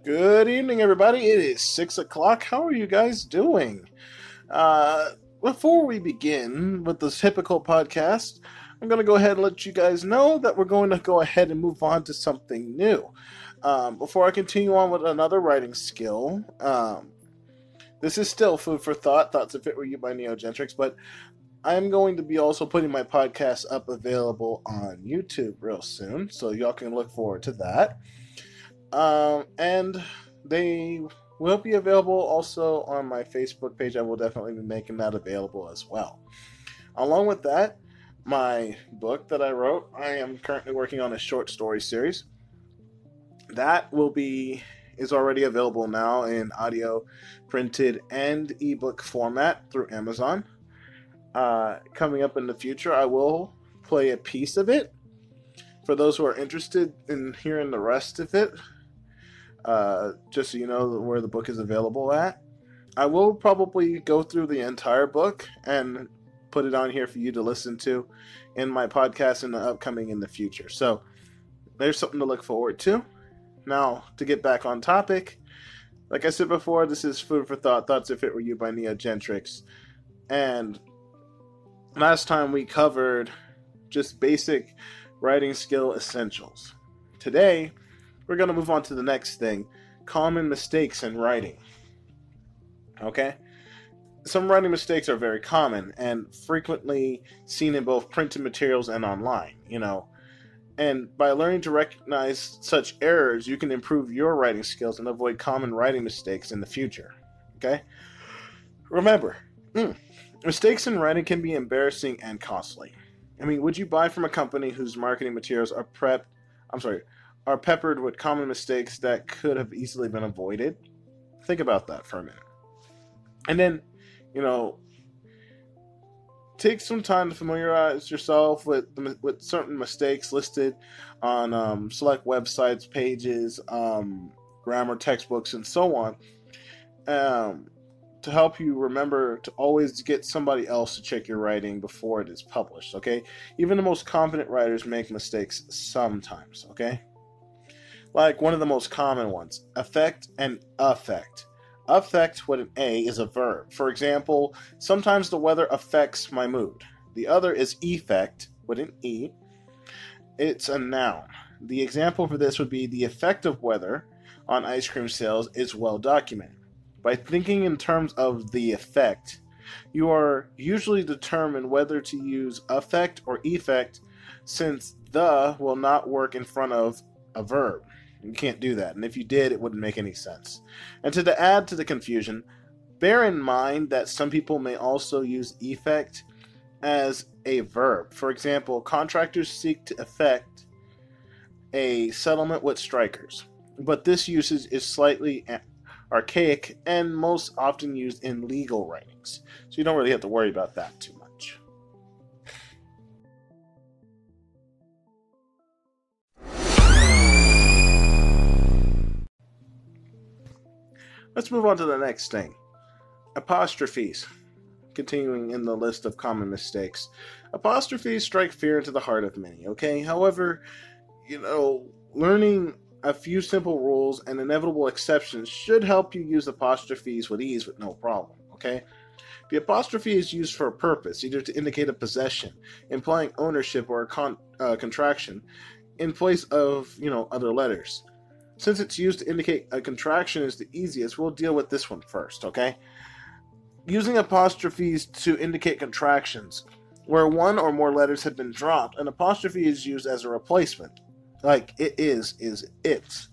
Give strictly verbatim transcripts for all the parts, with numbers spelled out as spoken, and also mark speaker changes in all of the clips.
Speaker 1: Good evening, everybody. It is six o'clock. How are you guys doing? Uh, before we begin with the typical podcast, I'm going to go ahead and let you guys know that we're going to go ahead and move on to something new. Um, before I continue on with another writing skill, um, this is still food for thought, Thoughts If It Were You by Neogentrix, but I'm going to be also putting my podcast up available on YouTube real soon, so y'all can look forward to that. Um, and they will be available also on my Facebook page. I will definitely be making that available as well. Along with that, my book that I wrote, I am currently working on a short story series. That will be is already available now in audio, printed, and ebook format through Amazon. Uh, coming up in the future, I will play a piece of it. For those who are interested in hearing the rest of it, uh, just so you know where the book is available at, I will probably go through the entire book and put it on here for you to listen to in my podcast in the upcoming in the future. So there's something to look forward to. Now, to get back on topic, like I said before, this is Food for Thought, Thoughts If It Were You by Neogentrix. And last time we covered just basic writing skill essentials. Today, we're going to move on to the next thing, common mistakes in writing. Okay? Some writing mistakes are very common and frequently seen in both printed materials and online, you know. And by learning to recognize such errors, you can improve your writing skills and avoid common writing mistakes in the future. Okay? Remember, mm, mistakes in writing can be embarrassing and costly. I mean, would you buy from a company whose marketing materials are prepped, I'm sorry, are peppered with common mistakes that could have easily been avoided? Think about that for a minute. And then, you know, take some time to familiarize yourself with with certain mistakes listed on um, select websites, pages, um, grammar textbooks, and so on, um, to help you remember to always get somebody else to check your writing before it is published, okay? Even the most confident writers make mistakes sometimes, okay? Like one of the most common ones, affect and affect. Affect with an A is a verb. For example, sometimes the weather affects my mood. The other is effect with an E. It's a noun. The example for this would be the effect of weather on ice cream sales is well documented. By thinking in terms of the effect, you are usually determine whether to use affect or effect, since the will not work in front of a verb. You can't do that, and if you did, it wouldn't make any sense. And to the add to the confusion, bear in mind that some people may also use effect as a verb. For example, contractors seek to effect a settlement with strikers, but this usage is slightly archaic and most often used in legal writings, so you don't really have to worry about that too much. Let's move on to the next thing. Apostrophes. Continuing in the list of common mistakes. Apostrophes strike fear into the heart of many, okay? However, you know, learning a few simple rules and inevitable exceptions should help you use apostrophes with ease with no problem, okay? The apostrophe is used for a purpose, either to indicate a possession, implying ownership, or a con- uh, contraction, in place of, you know, other letters. Since it's used to indicate a contraction is the easiest, we'll deal with this one first, okay? Using apostrophes to indicate contractions, where one or more letters have been dropped, an apostrophe is used as a replacement. Like, it is, is it.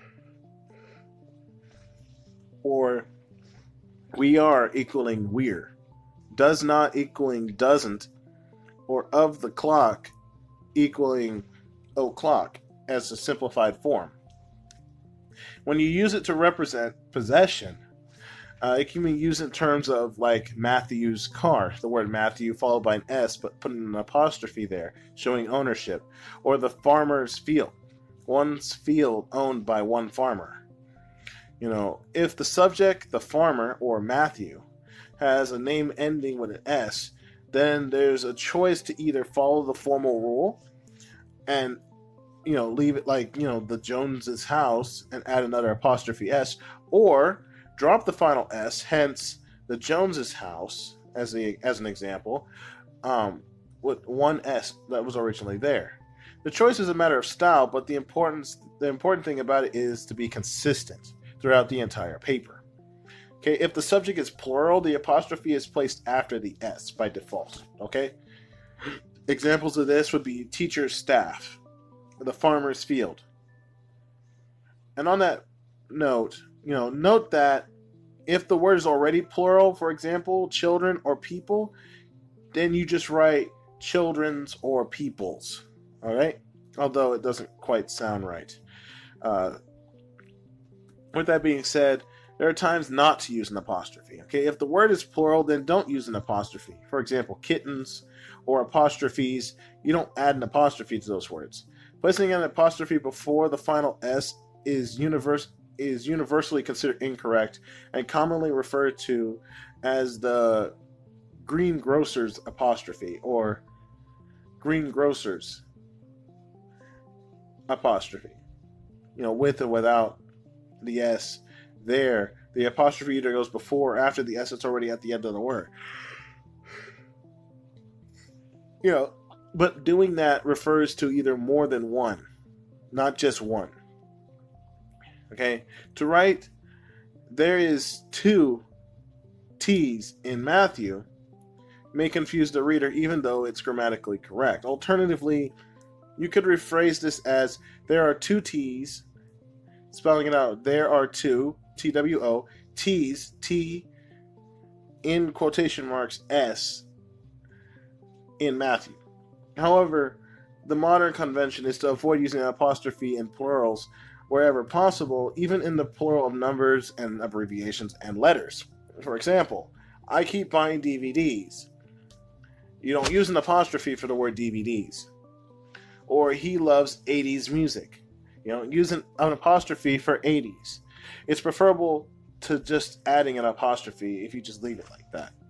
Speaker 1: Or, we are equaling we're. Does not equaling doesn't. Or of the clock equaling o'clock as a simplified form. When you use it to represent possession, uh, it can be used in terms of like Matthew's car, the word Matthew followed by an S, but putting an apostrophe there, showing ownership. Or the farmer's field, one's field owned by one farmer. You know, if the subject, the farmer, or Matthew, has a name ending with an S, then there's a choice to either follow the formal rule and you know, leave it like, you know, the Joneses house and add another apostrophe S, or drop the final S, hence the Joneses house as the as an example, um, with one S that was originally there. The choice is a matter of style, but the importance the important thing about it is to be consistent throughout the entire paper. Okay, if the subject is plural, the apostrophe is placed after the S by default. Okay, examples of this would be teacher's staff, the farmer's field. And on that note, you know, note that if the word is already plural, for example, children or people, then you just write children's or people's. All right, although it doesn't quite sound right. Uh, with that being said, there are times not to use an apostrophe. Okay, if the word is plural, then don't use an apostrophe. For example, kittens or apostrophes, you don't add an apostrophe to those words. Placing an apostrophe before the final S is universe is universally considered incorrect and commonly referred to as the greengrocer's apostrophe or greengrocer's apostrophe. You know, with or without the S there, the apostrophe either goes before or after the S that's already at the end of the word. You know, but doing that refers to either more than one, not just one. Okay, to write there is two T's in Matthew may confuse the reader even though it's grammatically correct. Alternatively, you could rephrase this as there are two T's, spelling it out, there are two, T W O, T's, T in quotation marks, S in Matthew. However, the modern convention is to avoid using an apostrophe in plurals wherever possible, even in the plural of numbers and abbreviations and letters. For example, I keep buying D V Ds. You don't use an apostrophe for the word D V Ds. Or he loves eighties music. You don't use an, an apostrophe for eighties. It's preferable to just adding an apostrophe if you just leave it like that.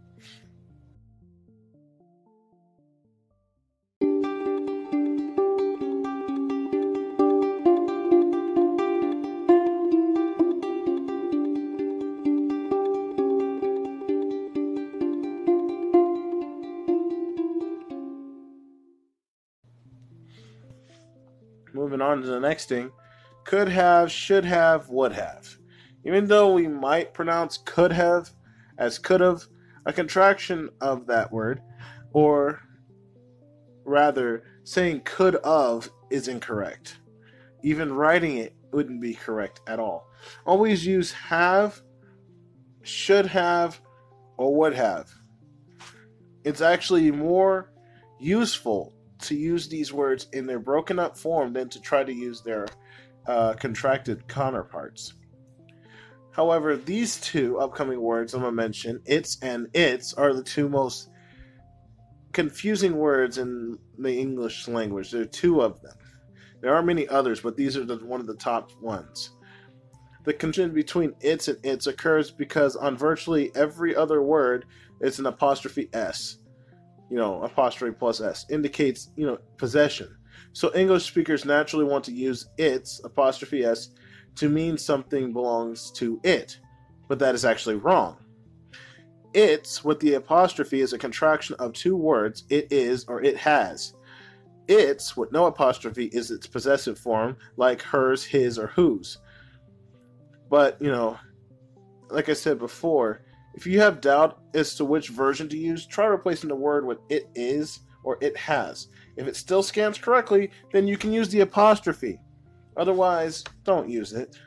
Speaker 1: Moving on to the next thing, could have, should have, would have. Even though we might pronounce could have as could have, a contraction of that word, or rather saying could of is incorrect. Even writing it wouldn't be correct at all. Always use have, should have, or would have. It's actually more useful to use these words in their broken up form than to try to use their uh, contracted counterparts. However, these two upcoming words I'm going to mention, its and its, are the two most confusing words in the English language. There are two of them. There are many others, but these are the, one of the top ones. The connection between its and its occurs because on virtually every other word, it's an apostrophe S. You know, apostrophe plus S indicates, you know, possession. So English speakers naturally want to use its, apostrophe S, to mean something belongs to it. But that is actually wrong. Its, with the apostrophe, is a contraction of two words, it is or it has. Its, with no apostrophe, is its possessive form, like hers, his, or whose. But, you know, like I said before, if you have doubt as to which version to use, try replacing the word with it is or it has. If it still scans correctly, then you can use the apostrophe. Otherwise, don't use it.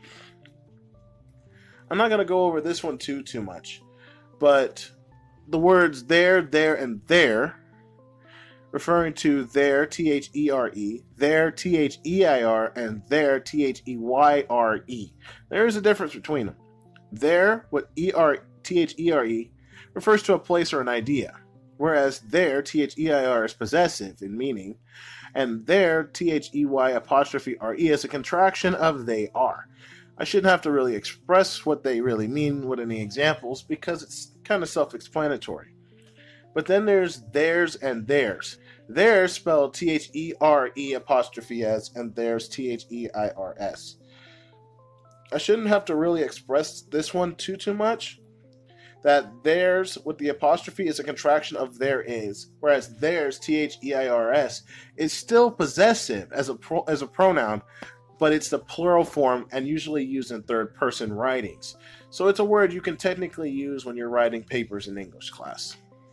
Speaker 1: I'm not going to go over this one too, too much. But the words there, there, and there, referring to there, T H E R E, there, T H E I R, and there, T H E Y R E. There is a difference between them. There, with E R T H E R E, refers to a place or an idea, whereas there, T H E I R, is possessive in meaning, and there, T H E Y apostrophe R E, is a contraction of they are. I shouldn't have to really express what they really mean with any examples because it's kind of self-explanatory. But then there's theirs and theirs. Theirs spelled T H E R E apostrophe S, and theirs T H E I R S. I shouldn't have to really express this one too, too much. That theirs with the apostrophe is a contraction of there is, whereas theirs, T H E I R S, is still possessive as a pro, as a pronoun, but it's the plural form and usually used in third person writings. So it's a word you can technically use when you're writing papers in English class.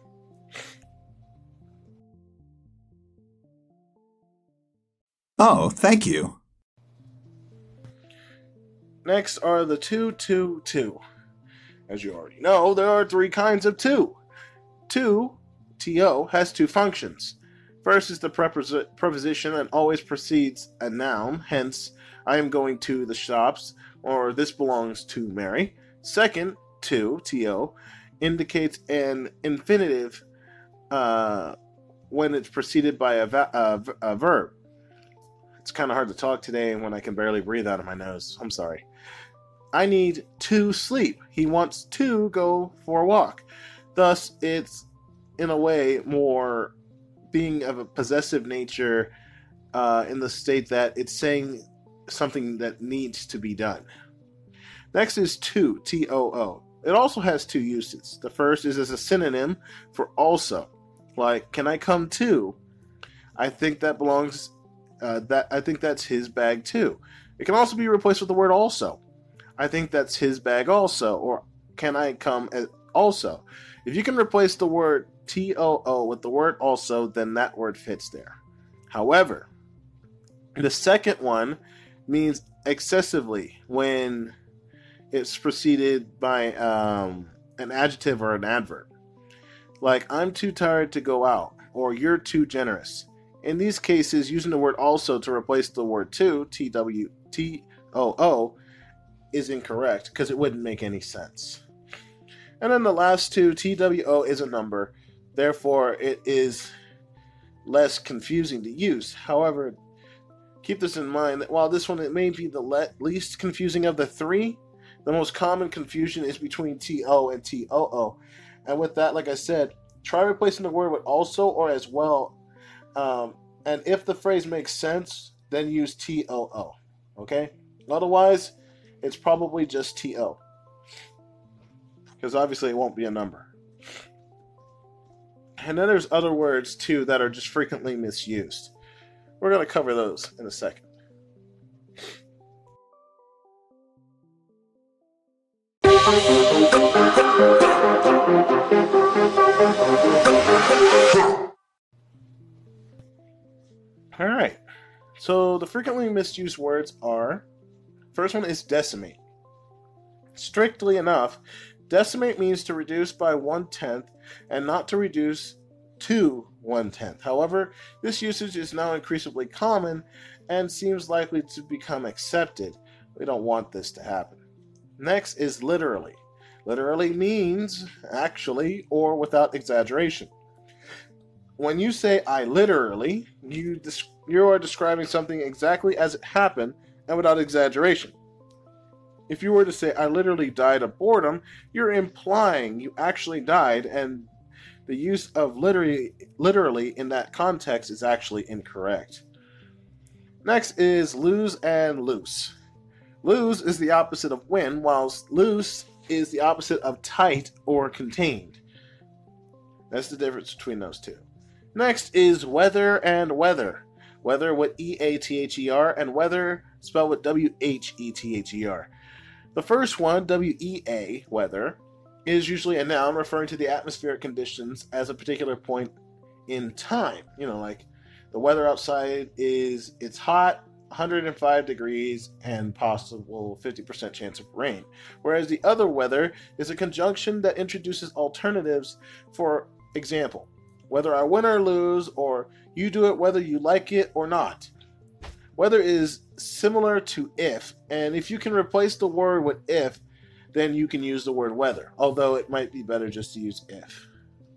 Speaker 2: Oh, thank you.
Speaker 1: Next are the two, two, two. As you already know, there are three kinds of two. Two, T O, has two functions. First is the prepos- preposition and always precedes a noun, hence, I am going to the shops, or this belongs to Mary. Second, to, T O, indicates an infinitive uh, when it's preceded by a, va- a, a verb. It's kind of hard to talk today when I can barely breathe out of my nose. I'm sorry. I need to sleep. He wants to go for a walk. Thus, it's, in a way, more being of a possessive nature uh, in the state that it's saying something that needs to be done. Next is to, T O O. It also has two uses. The first is as a synonym for also. Like, can I come too? I think that belongs, uh, that I think that's his bag too. It can also be replaced with the word also. I think that's his bag also, or can I come also? If you can replace the word T O O with the word also, then that word fits there. However, the second one means excessively when it's preceded by um, an adjective or an adverb. Like, I'm too tired to go out, or you're too generous. In these cases, using the word also to replace the word to, T W T O O, is incorrect because it wouldn't make any sense. And then the last two, T W O is a number, therefore it is less confusing to use. However, keep this in mind that while this one it may be the le- least confusing of the three, the most common confusion is between T O and T O O. And with that, like I said, try replacing the word with also or as well. Um, and if the phrase makes sense, then use T O O. Okay? Otherwise, it's probably just T O. Because obviously it won't be a number. And then there's other words, too, that are just frequently misused. We're going to cover those in a second. Alright. So the frequently misused words are... First one is decimate. Strictly enough, decimate means to reduce by one-tenth and not to reduce to one-tenth. However, this usage is now increasingly common and seems likely to become accepted. We don't want this to happen. Next is literally. Literally means actually or without exaggeration. When you say I literally, you, des- you are describing something exactly as it happened and without exaggeration. If you were to say, I literally died of boredom, you're implying you actually died, and the use of literally, literally in that context is actually incorrect. Next is lose and loose. Lose is the opposite of win, whilst loose is the opposite of tight or contained. That's the difference between those two. Next is weather and weather. Weather with E A T H E R and weather spelled with W H E T H E R. The first one, W E A, weather, is usually a noun referring to the atmospheric conditions as a particular point in time. You know, like the weather outside is, it's hot, one hundred five degrees, and possible fifty percent chance of rain. Whereas the other weather is a conjunction that introduces alternatives. For example, whether I win or lose, or you do it whether you like it or not. Weather is similar to if, and if you can replace the word with if, then you can use the word weather, although it might be better just to use if.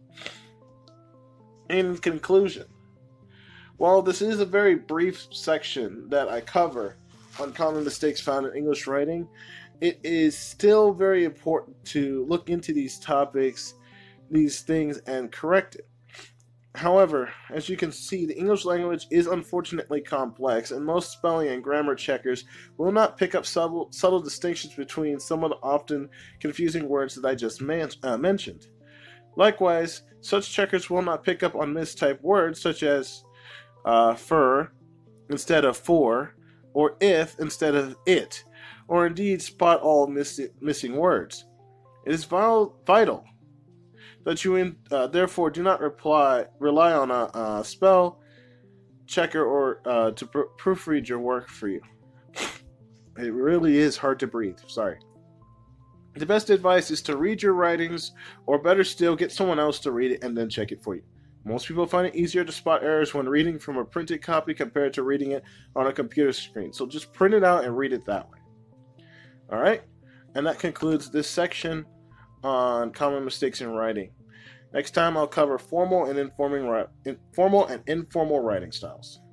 Speaker 1: In conclusion, while this is a very brief section that I cover on common mistakes found in English writing, it is still very important to look into these topics, these things, and correct it. However, as you can see, the English language is unfortunately complex, and most spelling and grammar checkers will not pick up subtle, subtle distinctions between some of the often confusing words that I just man- uh, mentioned. Likewise, such checkers will not pick up on mistyped words such as uh, fur instead of for, or if instead of it, or indeed spot all miss- missing words. It is vital that you in, uh, therefore do not reply, rely on a, a spell checker or uh, to pr- proofread your work for you. It really is hard to breathe. Sorry. The best advice is to read your writings, or better still, get someone else to read it and then check it for you. Most people find it easier to spot errors when reading from a printed copy compared to reading it on a computer screen. So just print it out and read it that way. Alright? And that concludes this section on common mistakes in writing. Next time I'll cover formal and informing, formal and informal writing styles.